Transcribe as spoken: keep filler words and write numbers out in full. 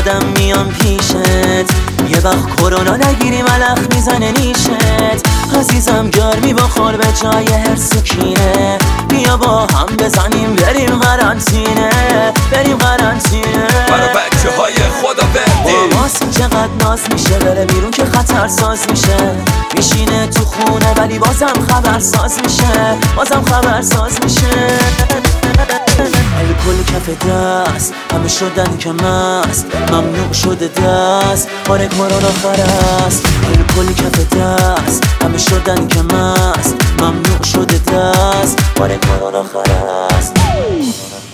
خودم میام پیشت، یه وقت کرونا نگیری ملخ میزنه نیشت. عزیزم گرمی بخور به جای هر سکینه، بیا با هم بزنیم بریم قرنطینه، بریم قرنطینه. برا بچه های خدا بردی ماست چقدر ناز میشه، بره بیرون که خطر ساز میشه. میشینه تو خونه ولی بازم خبر ساز میشه، بازم خبر ساز میشه. الکل کف دست همه شدن که مست، ممنوع شده دست باره کرونا خرست. الکل کف دست همه شدن که مست، ممنوع شده دست باره کرونا خرست.